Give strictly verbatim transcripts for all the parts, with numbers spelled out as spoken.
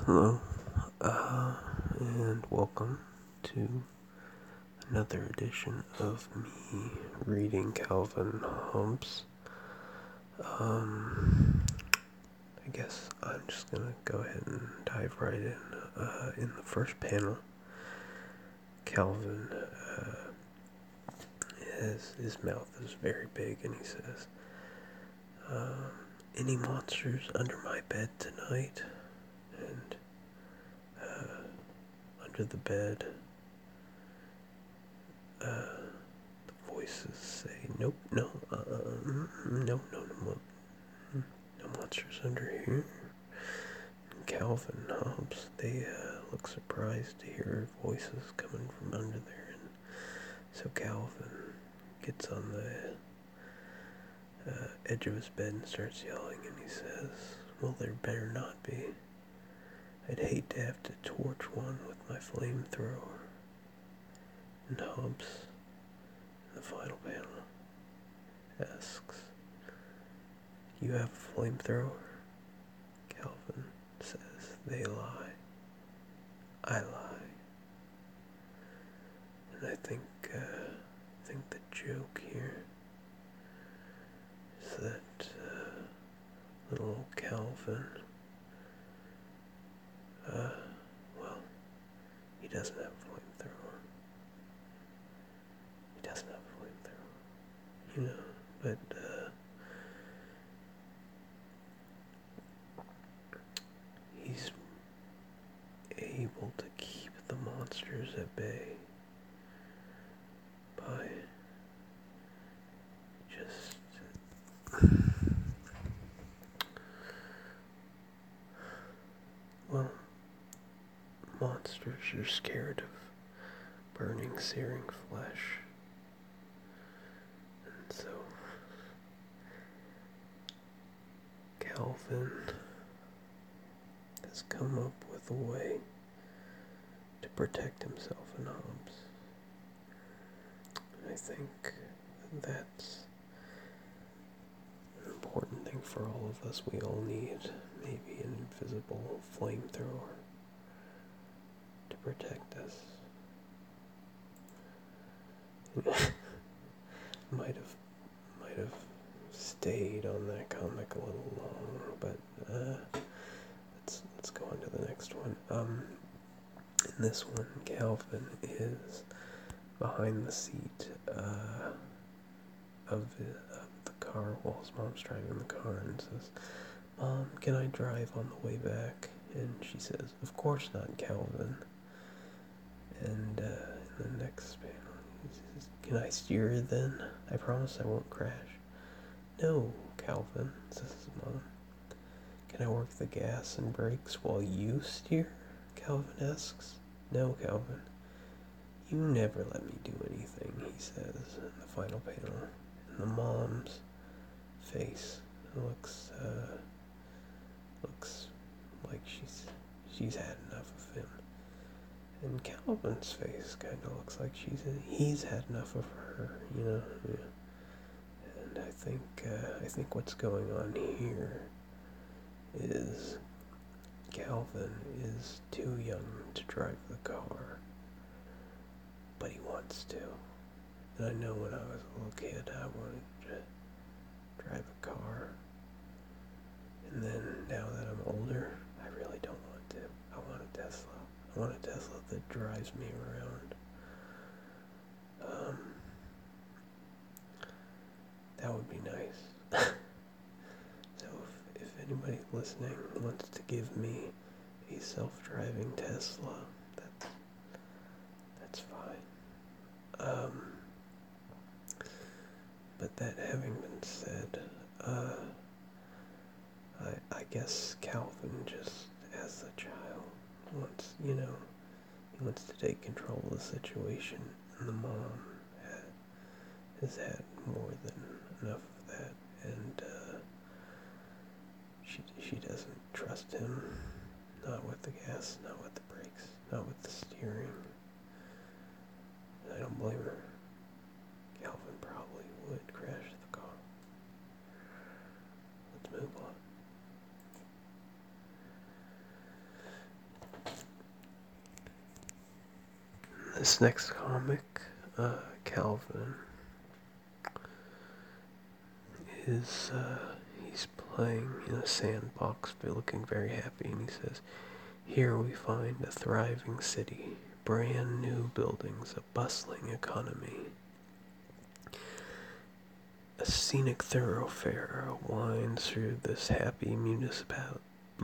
Hello, uh, and welcome to another edition of me reading Calvin Hobbes. Um, I guess I'm just gonna go ahead and dive right in. Uh, in the first panel, Calvin, uh, his, his mouth is very big, and he says, uh, any monsters under my bed tonight? And, uh, under the bed, uh, the voices say, nope, no, uh, no, no, no, no, no monsters under here. And Calvin Hobbes, they, uh, look surprised to hear voices coming from under there, and so Calvin gets on the, uh, edge of his bed and starts yelling, and he says, well, there better not be. I'd hate to have to torch one with my flamethrower. And Hobbes, in the final panel, asks, you have a flamethrower? Calvin says, they lie. I lie. And I think, uh, I think the joke here is that, uh, little Calvin, uh, well, he doesn't have a flamethrower. He doesn't have a flamethrower, you know, but, uh, he's able to keep the monsters at bay by just well, monsters are scared of burning, searing flesh, and so Calvin has come up with a way to protect himself and Hobbes. And I think that's an important thing for all of us. We all need maybe an invisible flamethrower to protect us. might have might have stayed on that comic a little long, but uh, let's let's go on to the next one. Um, in this one, Calvin is behind the seat uh, of, the, of the car while his mom's driving the car, and says, Mom, can I drive on the way back? And she says, of course not, Calvin. And uh, in the next panel, he says, can I steer then? I promise I won't crash. No, Calvin, says his mom. Can I work the gas and brakes while you steer? Calvin asks. No, Calvin. You never let me do anything, he says in the final panel. And the mom's face looks, uh, looks like she's, she's had enough of him. And Calvin's face kind of looks like she's, he's had enough of her, you know. Yeah. And I think, uh, I think what's going on here is Calvin is too young to drive the car, but he wants to. And I know when I was a little kid, I wanted to drive a car. And then now that I'm older, I really don't want to. I want a Tesla. I want a Tesla that drives me around. Um, that would be nice. So if, if anybody listening wants to give me a self-driving Tesla, that's, that's fine. Um, but that having been said, uh, I, I guess Calvin just, as a child, wants, you know, he wants to take control of the situation, and the mom had, has had more than enough of that, and, uh, she, she doesn't trust him, not with the gas, not with the brakes, not with the steering. I don't blame her. Calvin probably would crash the car. Let's move on. This next comic, uh, Calvin, is, uh, he's playing in a sandbox, but looking very happy, and he says, "Here we find a thriving city, brand new buildings, a bustling economy. A scenic thoroughfare winds through this happy municipal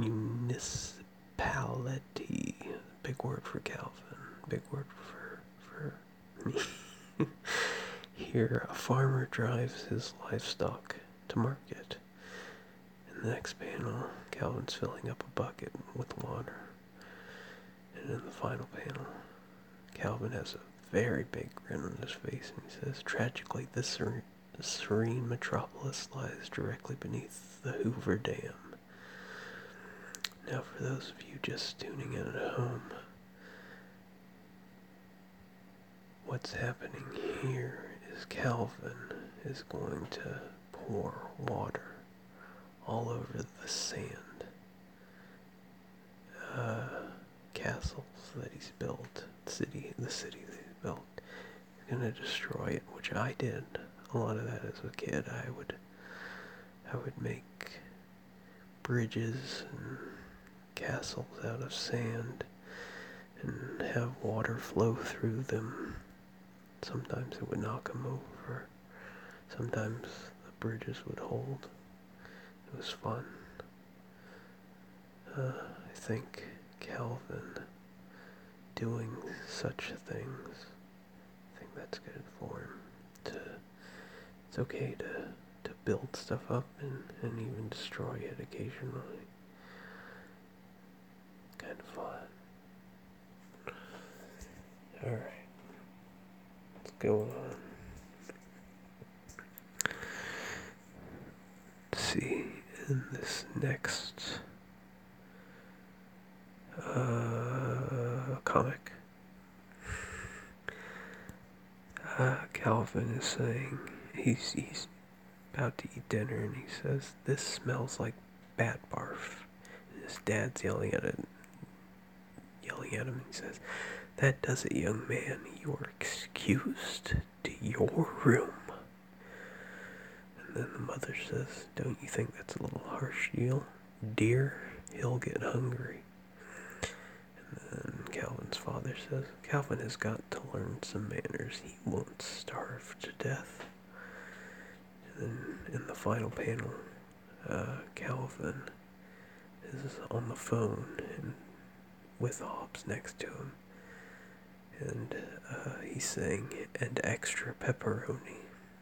municipality." Big word for Calvin. Big word for for me. Here, a farmer drives his livestock to market. In the next panel, Calvin's filling up a bucket with water. And in the final panel, Calvin has a very big grin on his face, and he says, "Tragically, this ser- serene metropolis lies directly beneath the Hoover Dam." Now, for those of you just tuning in at home, what's happening here is Calvin is going to pour water all over the sand uh, castles that he's built, the city, the city that he's built. He's gonna destroy it, which I did a lot of that as a kid. I would, I would make bridges and castles out of sand and have water flow through them. Sometimes it would knock them over. Sometimes the bridges would hold. It was fun. Uh, I think Calvin doing such things, I think that's good for him. To, it's okay to, to build stuff up and, and even destroy it occasionally. Kind of fun. Alright. Let's go on. Let's see, in this next uh, comic, uh, Calvin is saying he's, he's about to eat dinner, and he says, "This smells like bat barf." And his dad's yelling at it, yelling at him, and he says, "That does it, young man. You are excused to your room." And then the mother says, "Don't you think that's a little harsh, deal? Dear, he'll get hungry." And then Calvin's father says, "Calvin has got to learn some manners. He won't starve to death." And then in the final panel, uh, Calvin is on the phone and with Hobbs next to him. And uh, he's saying, "And extra pepperoni."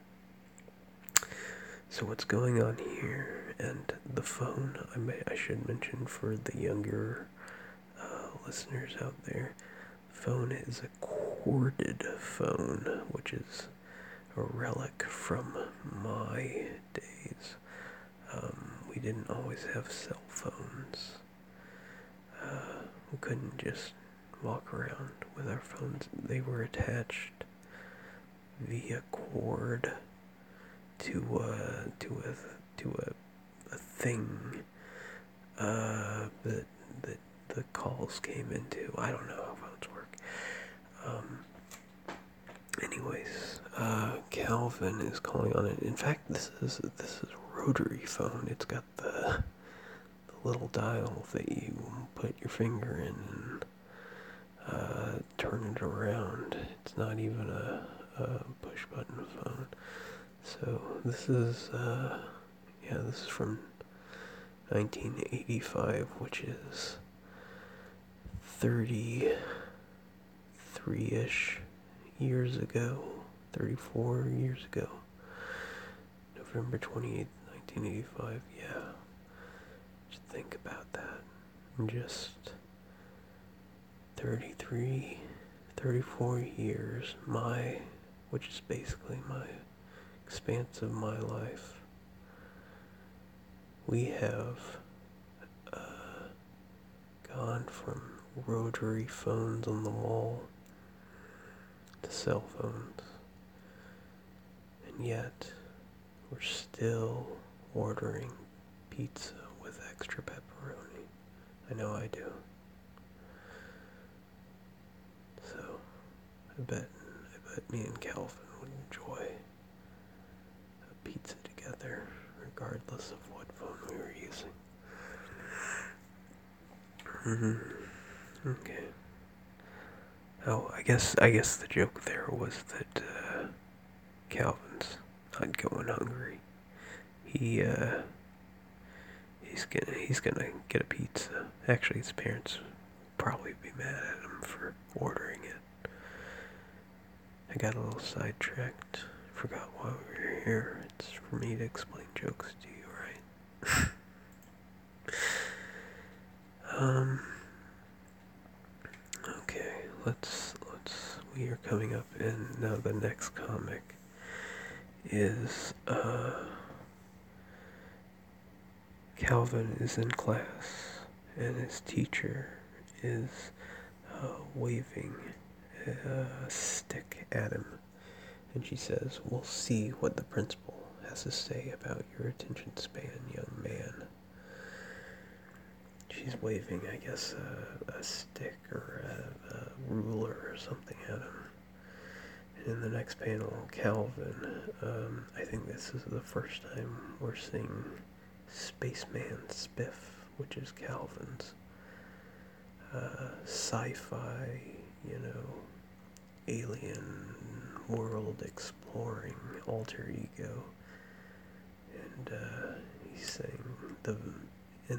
So what's going on here? And the phone, I may, I should mention for the younger uh, listeners out there, phone is a corded phone, which is a relic from my days. Um, we didn't always have cell phones. Uh, we couldn't just walk around with our phones. They were attached via cord to uh to a to a, a thing uh that that the calls came into. I don't know how phones work. Um anyways, uh Calvin is calling on it. In fact, this is this is a rotary phone. It's got the the little dial that you put your finger in and uh turn it around. It's not even a, a push button phone. So this is, uh, yeah, this is from nineteen eighty-five, which is thirty-three-ish years ago, thirty-four years ago, November twenty-eighth, nineteen eighty-five, yeah, just think about that, just thirty-three, thirty-four years, my, which is basically my expanse of my life. We have uh, gone from rotary phones on the wall to cell phones, and yet we're still ordering pizza with extra pepperoni. I know I do. So I bet, I bet me and Calvin would enjoy a pizza together, regardless of what phone we were using. Mm-hmm. Okay. Oh, I guess I guess the joke there was that uh, Calvin's not going hungry. He uh, he's gonna he's gonna get a pizza. Actually, his parents would probably be mad at him for ordering it. I got a little sidetracked. Forgot why we were here. It's for me to explain jokes to you, right? um. Okay, let's let's. We are coming up, and now the next comic is uh. Calvin is in class, and his teacher is uh, waving a stick at him, and she says, "We'll see what the principal has to say about your attention span, young man." She's waving, I guess, a, a stick or a, a ruler or something at him. And in the next panel, Calvin, um, I think this is the first time we're seeing Spaceman Spiff, which is Calvin's uh, sci-fi, you know, alien world exploring alter ego. And uh, he's saying the in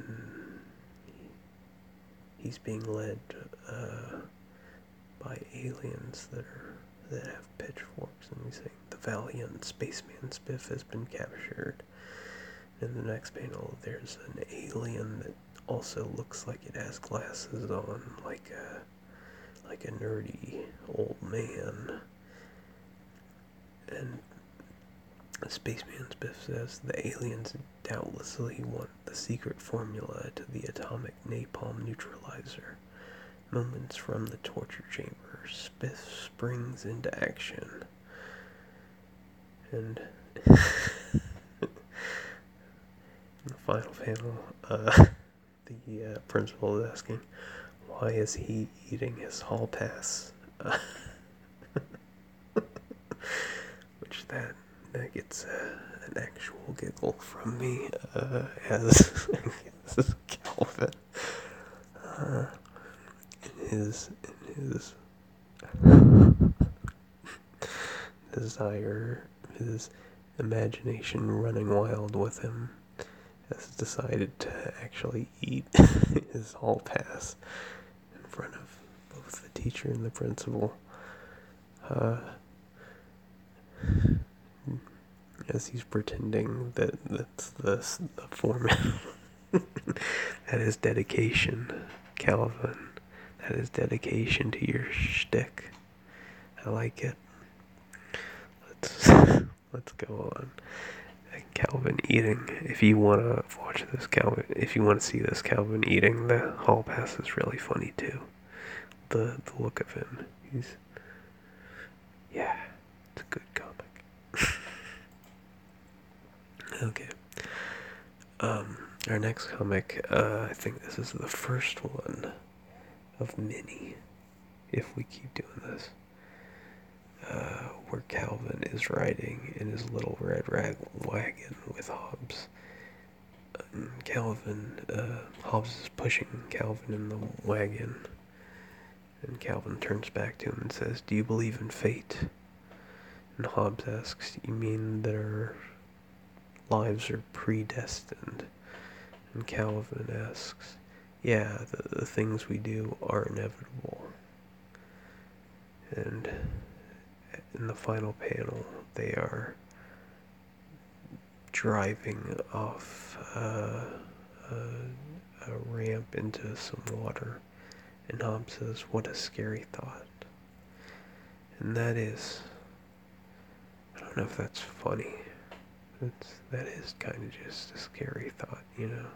he's being led uh, by aliens that are that have pitchforks, and he's saying the valiant Spaceman Spiff has been captured. In the next panel, there's an alien that also looks like it has glasses on, like a like a nerdy old man. And Spaceman Spiff says the aliens doubtlessly want the secret formula to the atomic napalm neutralizer. Moments from the torture chamber, Spiff springs into action. And in the final panel, uh, the uh, principal is asking, why is he eating his hall pass? Uh, which that that gets uh, an actual giggle from me, uh, as this is Calvin. Uh, in his in his desire, his imagination running wild with him, has decided to actually eat his hall pass in front of both the teacher and the principal. Uh, as he's pretending that that's the, the format. That is dedication, Calvin. That is dedication to your shtick. I like it. Let's let's go on. Calvin eating. If you want to watch this Calvin, if you want to see this Calvin eating, the hall pass is really funny too. The the look of him. He's yeah, it's a good comic. Okay. Um, our next comic. Uh, I think this is the first one of many. If we keep doing this. Uh, where Calvin is riding in his little red rag wagon with Hobbs. Um, Calvin, uh, Hobbs is pushing Calvin in the wagon, and Calvin turns back to him and says, "Do you believe in fate?" And Hobbs asks, "You mean that our lives are predestined?" And Calvin asks, "Yeah, the, the things we do are inevitable." And in the final panel, they are driving off uh, a, a ramp into some water, and Hobbs says, "What a scary thought." And that is, I don't know if that's funny. It's, that is kind of just a scary thought, you know?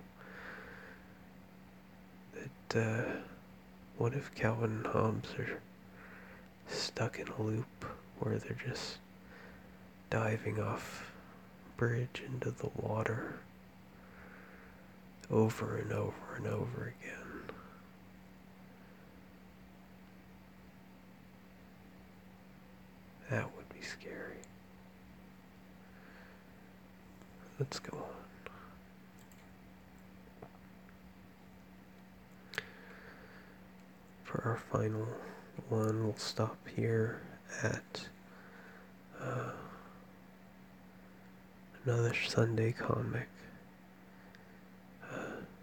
That, uh, what if Calvin and Hobbs are stuck in a loop where they're just diving off bridge into the water over and over and over again? That would be scary. Let's go on. For our final one, we'll stop here at uh, another Sunday comic. Uh,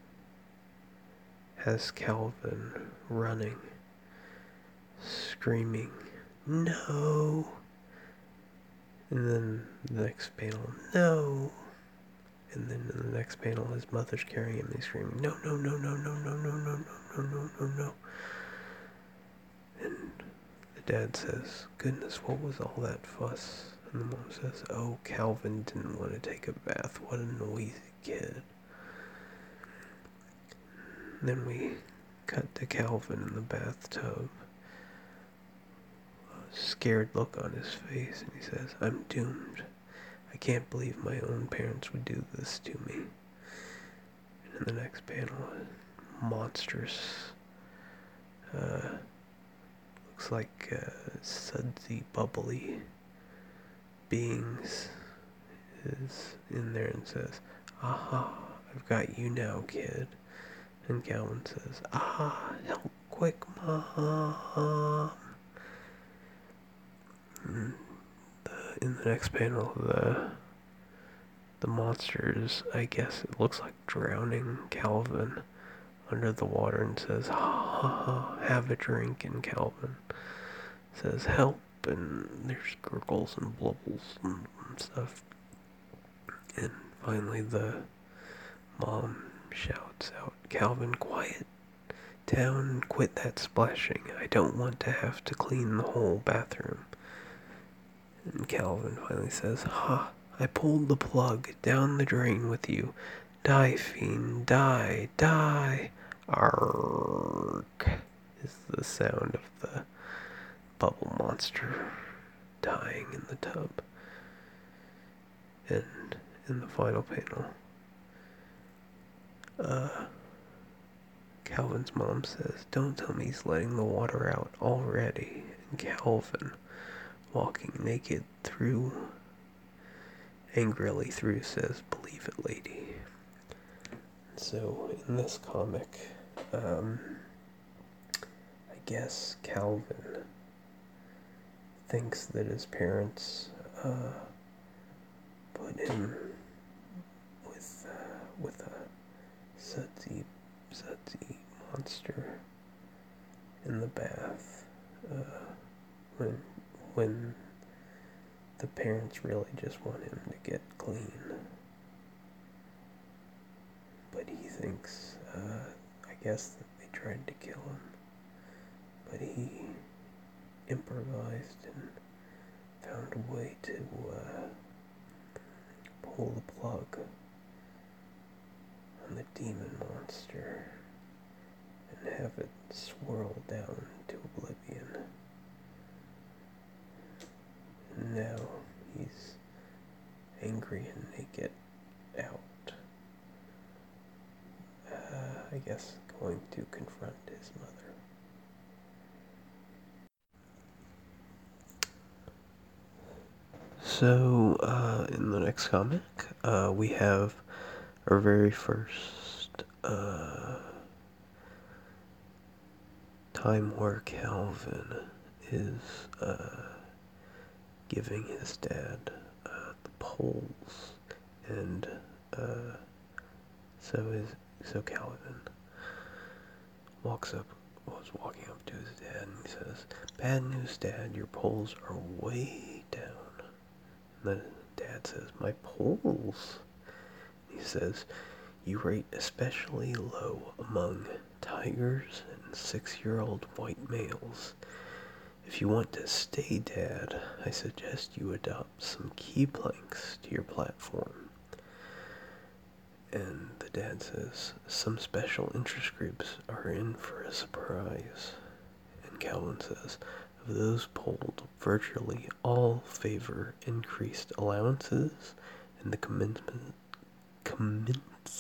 has Calvin running, screaming, "No!" And then the next panel, "No!" And then in the next panel, his mother's carrying him and he's screaming, "No, no, no, no, no, no, no, no, no, no, no, no." And the dad says, "Goodness, what was all that fuss?" And the mom says, "Oh, Calvin didn't want to take a bath. What a noisy kid." And then we cut to Calvin in the bathtub. A scared look on his face, and he says, "I'm doomed. I can't believe my own parents would do this to me." And in the next panel, a monstrous, uh, looks like uh, sudsy, bubbly beings is in there and says, "Aha, I've got you now, kid." And Calvin says, "Ah, help quick, Mom." And the, in the next panel, the the monsters, I guess it looks like drowning Calvin under the water and says, "Ha ha ha, have a drink." And Calvin says, "Help," and there's gurgles and blubbles and stuff. And finally the mom shouts out, "Calvin, quiet down and quit that splashing. I don't want to have to clean the whole bathroom." And Calvin finally says, "Ha, I pulled the plug down the drain with you. Die, fiend, die, die." Arrgh is the sound of the bubble monster dying in the tub. And in the final panel, uh, Calvin's mom says, "Don't tell me he's letting the water out already." And Calvin, walking naked through, angrily through, says, "Believe it, lady." So in this comic, um, I guess Calvin thinks that his parents uh, put him with uh, with a sudsy, sudsy monster in the bath uh, when when the parents really just want him to get clean. But he thinks, uh, I guess that they tried to kill him, but he improvised and found a way to uh, pull the plug on the demon monster and have it swirl down to oblivion. And now he's angry and naked out. Uh, I guess going to confront his mother. So, uh, in the next comic, uh, we have our very first uh, time where Calvin is uh, giving his dad uh, the poles, and uh, so his so Calvin walks up, was walking up to his dad, and he says, "Bad news, Dad, your poles are way down." And the dad says, "My poles?" He says, "You rate especially low among tigers and six-year-old white males. If you want to stay, Dad, I suggest you adopt some key planks to your platform." And the dad says, "Some special interest groups are in for a surprise." And Calvin says, "Of those polled, virtually all favor increased allowances and the commencement, commencement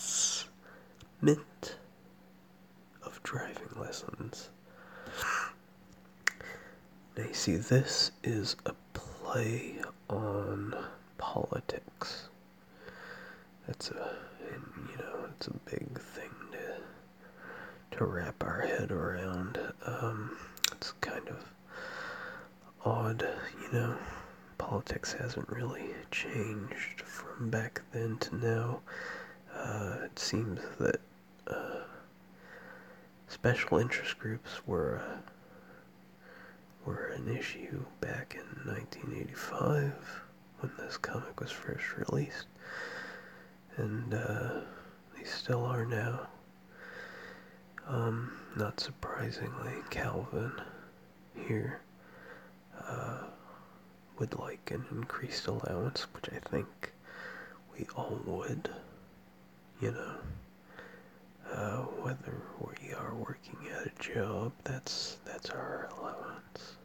of driving lessons." Now you see, this is a play on politics. That's a, and, you know, it's a big thing to to wrap our head around. Um, it's kind of odd, you know. Politics hasn't really changed from back then to now. Uh, it seems that uh, special interest groups were uh, were an issue back in nineteen eighty-five when this comic was first released, and uh, they still are now. Um, not surprisingly, Calvin here uh, would like an increased allowance, which I think we all would, you know. Uh, whether we are working at a job, that's that's our allowance.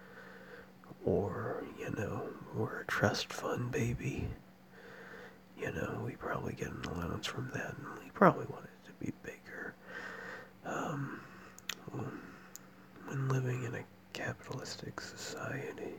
Or, you know, we're a trust fund baby. You know, we probably get an allowance from that, and we probably want it to be bigger. Um, when living in a capitalistic society,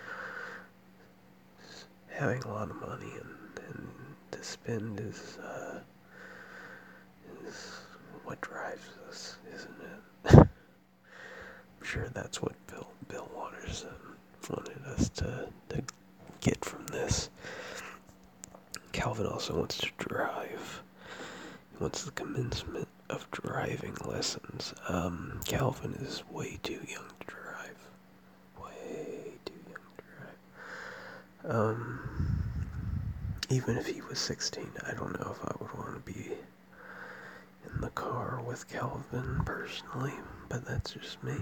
having a lot of money and, and to spend is, uh, is what drives us, isn't it? I'm sure that's what Bill, Bill Watterson wanted us to, to get from this. Calvin also wants to drive. He wants the commencement of driving lessons. Um, Calvin is way too young to drive. Way too young to drive. Um, even if he was sixteen, I don't know if I would want to be in the car with Calvin personally, but that's just me.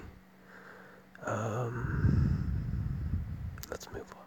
Um, let's move on.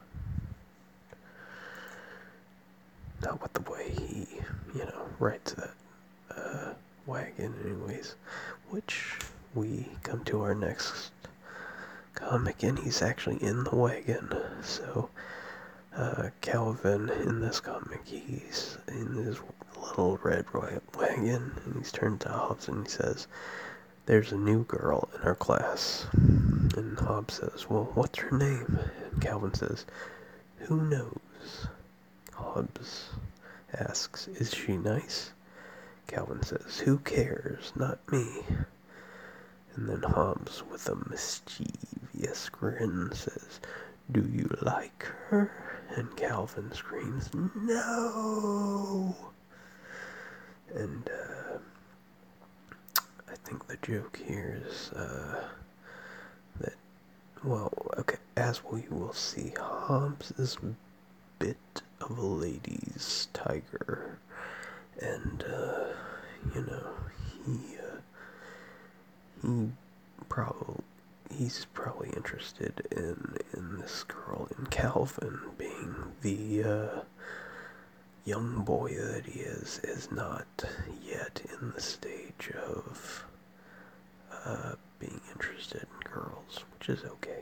Not with the way he, you know, rides that uh, wagon anyways, which we come to our next comic, and he's actually in the wagon. So uh, Calvin in this comic, he's in his little red wagon, and he's turned to Hobbs and he says, "There's a new girl in our class." And Hobbs says, "Well, what's her name?" And Calvin says, "Who knows?" Hobbs asks, "Is she nice?" Calvin says, "Who cares? Not me." And then Hobbs, with a mischievous grin, says, "Do you like her?" And Calvin screams, "No!" And uh, I think the joke here is uh, that, well, okay, as we will see, Hobbs is a bit of a ladies' tiger. And, uh, you know, he, uh, he probably, he's probably interested in, in this girl, in Calvin, being the, uh, young boy that he is, is not yet in the stage of, uh, being interested in girls, which is okay.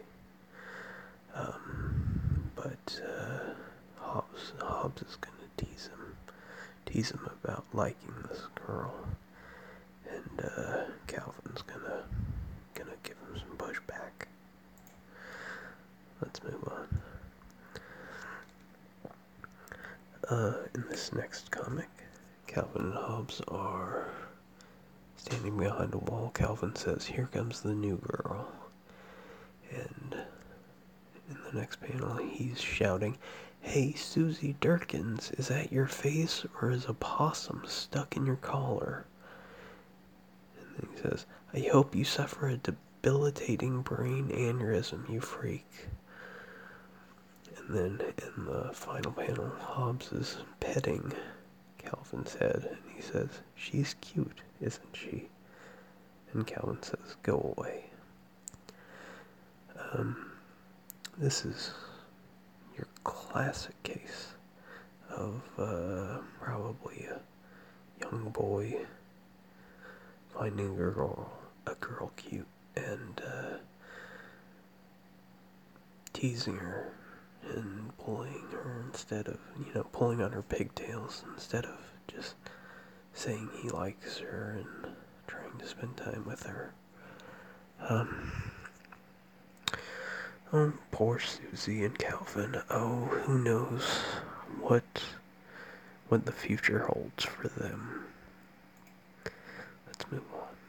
Um, but, uh, Hobbs, Hobbs is gonna tease him. tease him about liking this girl, and uh, Calvin's gonna gonna give him some pushback. Let's move on. Uh, in this next comic, Calvin and Hobbs are standing behind a wall. Calvin says, "Here comes the new girl," and in the next panel, he's shouting, "Hey, Susie Durkins, is that your face, or is a possum stuck in your collar?" And then he says, "I hope you suffer a debilitating brain aneurysm, you freak." And then in the final panel, Hobbs is petting Calvin's head, and he says, "She's cute, isn't she?" And Calvin says, "Go away." Um, this is your classic case of uh, probably a young boy finding a girl, a girl cute, and uh, teasing her and bullying her instead of, you know, pulling on her pigtails instead of just saying he likes her and trying to spend time with her. Um, Oh, poor Susie and Calvin. Oh, who knows what what the future holds for them. Let's move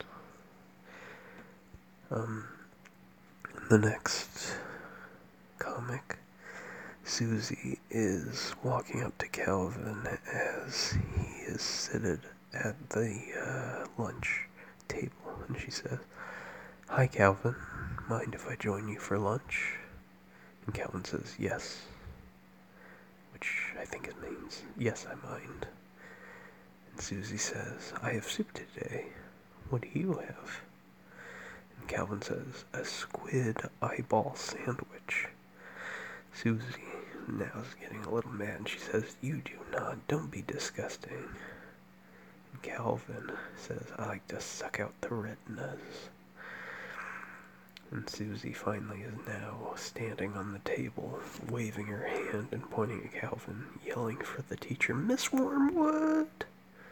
on. Um, the next comic, Susie is walking up to Calvin as he is seated at the uh, lunch table, and she says, "Hi, Calvin. Mind if I join you for lunch?" And Calvin says, "Yes," which I think it means, "Yes, I mind." And Susie says, "I have soup today. What do you have?" And Calvin says, "A squid eyeball sandwich." Susie now is getting a little mad, and she says, "You do not. Don't be disgusting." And Calvin says, "I like to suck out the retinas." And Susie finally is now standing on the table, waving her hand and pointing at Calvin, yelling for the teacher, "Miss Wormwood!"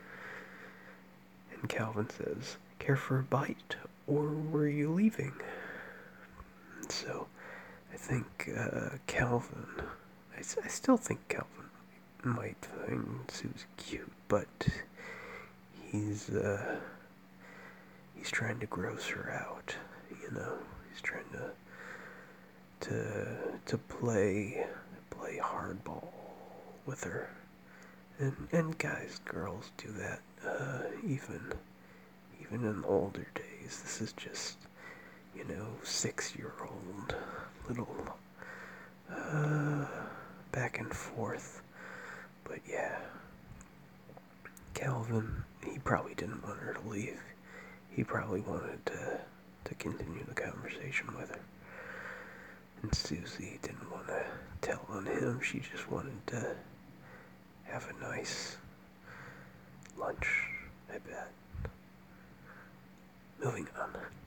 And Calvin says, "Care for a bite, or were you leaving?" And so, I think uh, Calvin, I, I still think Calvin might find Susie cute, but he's, uh, he's trying to gross her out, you know? He's trying to to to play play hardball with her, and and guys, girls do that. Uh, even even in older days, this is just, you know, six-year-old little uh, back and forth. But yeah, Calvin, he probably didn't want her to leave. He probably wanted to to continue the conversation with her. And Susie didn't want to tell on him. She just wanted to have a nice lunch, I bet. Moving on.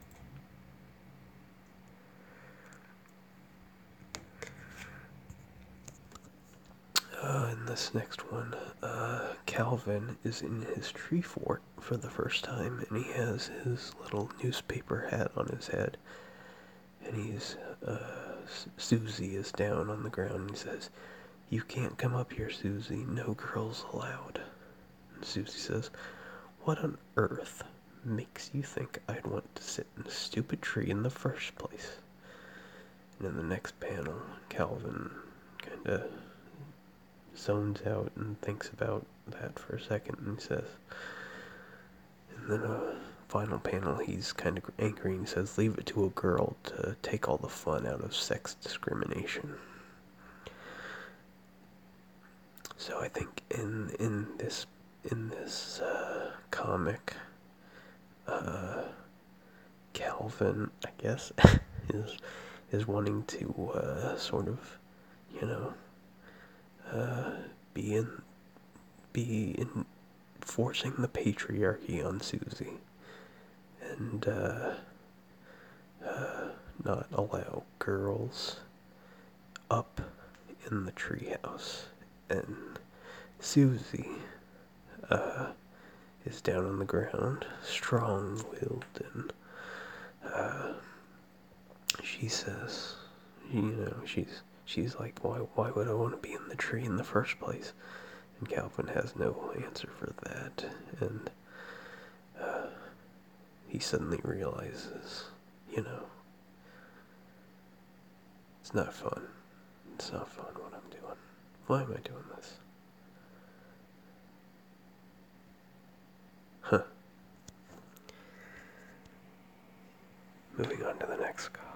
Uh, in this next one, uh, Calvin is in his tree fort for the first time, and he has his little newspaper hat on his head. And he's, uh, Susie is down on the ground, and he says, "You can't come up here, Susie. No girls allowed." And Susie says, "What on earth makes you think I'd want to sit in a stupid tree in the first place?" And in the next panel, Calvin kind of zones out and thinks about that for a second, and he says, and then a final panel, he's kind of angry, and he says, "Leave it to a girl to take all the fun out of sex discrimination." So I think in in this in this uh, comic, uh, Calvin, I guess, is is wanting to uh, sort of, you know, uh, be in be in forcing the patriarchy on Susie, and uh, uh, not allow girls up in the treehouse. And Susie uh, is down on the ground, strong-willed, and uh, she says, you know, she's she's like, why why would I want to be in the tree in the first place? And Calvin has no answer for that, and uh, he suddenly realizes, you know, it's not fun. It's not fun what I'm doing. Why am I doing this? Huh. Moving on to the next call.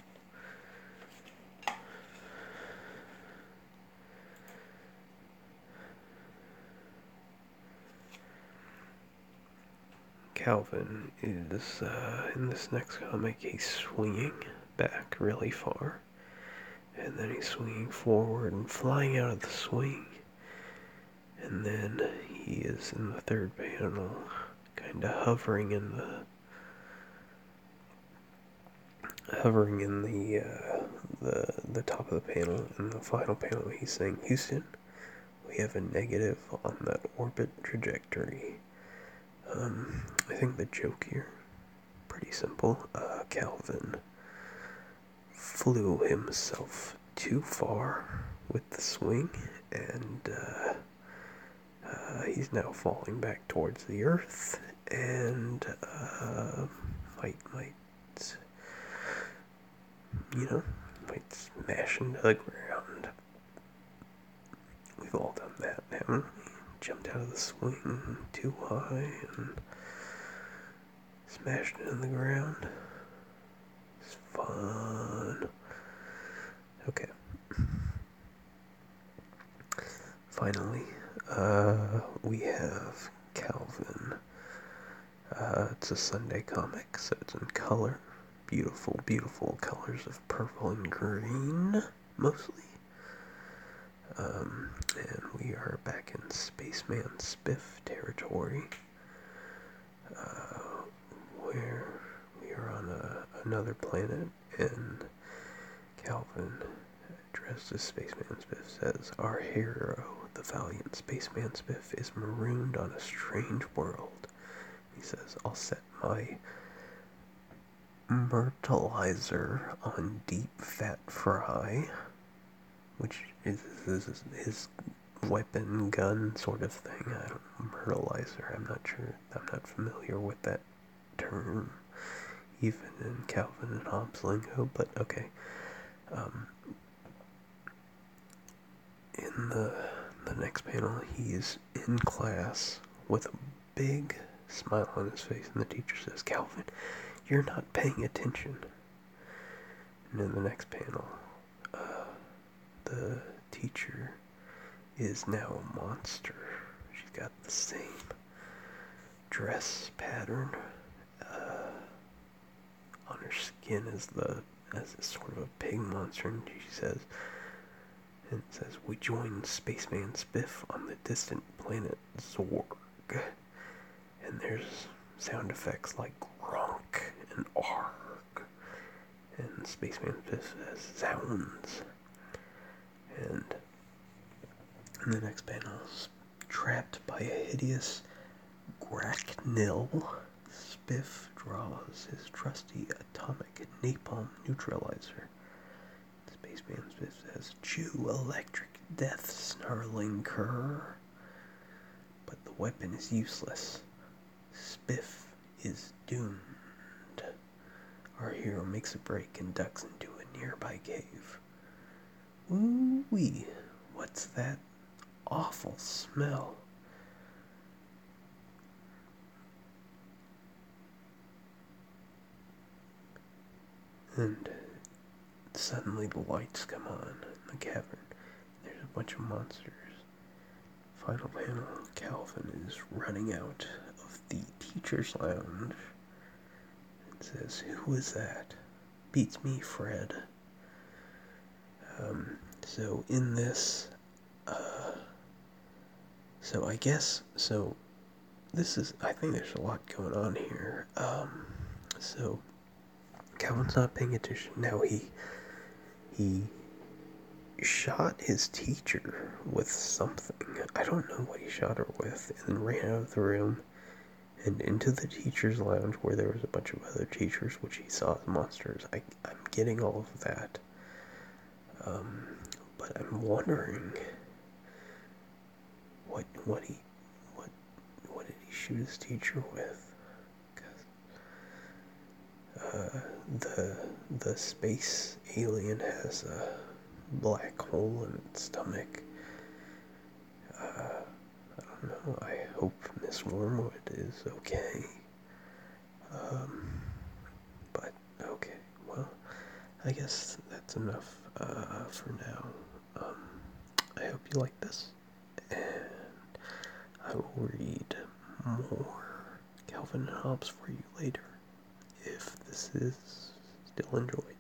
Calvin is, uh, in this next comic, he's swinging back really far, and then he's swinging forward and flying out of the swing, and then he is in the third panel, kind of hovering in the, hovering in the, uh, the, the top of the panel. In the final panel, he's saying, "Houston, we have a negative on that orbit trajectory." Um, I think the joke here, pretty simple. Uh, Calvin flew himself too far with the swing, and uh, uh, he's now falling back towards the earth, and uh, might, might, you know, might smash into the ground. We've all done that, haven't we? Jumped out of the swing too high and smashed it in the ground. It's fun. Okay. Finally, uh, we have Calvin. Uh, it's a Sunday comic, so it's in color. Beautiful, beautiful colors of purple and green, mostly. Um, and we are back in Spaceman Spiff territory, uh, where we are on a, another planet, and Calvin, dressed as Spaceman Spiff, says, "Our hero, the valiant Spaceman Spiff, is marooned on a strange world." He says, "I'll set my Myrtleizer on deep fat fry," which is his, his weapon, gun sort of thing. I don't, Myrtleizer, I'm not sure, I'm not familiar with that term, even in Calvin and Hobbes lingo, but okay. Um, in the, the next panel, he is in class with a big smile on his face, and the teacher says, "Calvin, you're not paying attention." And in the next panel, uh, the teacher is now a monster. She's got the same dress pattern uh, on her skin as the as a sort of a pig monster, and she says, and it says, "We join Spaceman Spiff on the distant planet Zorg." And there's sound effects like Gronk and Arg, and Spaceman Spiff says sounds. And in the next panel, trapped by a hideous Graknil, Spiff draws his trusty atomic napalm neutralizer. Spaceman Spiff says, "Chew electric death, snarling cur." But the weapon is useless. Spiff is doomed. Our hero makes a break and ducks into a nearby cave. Ooh-wee, what's that awful smell? And suddenly the lights come on in the cavern. There's a bunch of monsters. Final panel, Calvin is running out of the teacher's lounge and says, "Who is that? Beats me, Fred." Um, so in this, uh, so I guess, so this is, I think there's a lot going on here. Um, so Calvin's not paying attention. Now he, he shot his teacher with something. I don't know what he shot her with, and ran out of the room and into the teacher's lounge where there was a bunch of other teachers, which he saw as monsters. I, I'm getting all of that. Um, but I'm wondering what what he what what did he shoot his teacher with? Cause uh, the the space alien has a black hole in its stomach. Uh, I don't know. I hope Miss Wormwood is okay. Um, but okay. Well, I guess that's enough uh, for now. Um, I hope you like this, and I will read more Calvin and Hobbes for you later, if this is still enjoyed.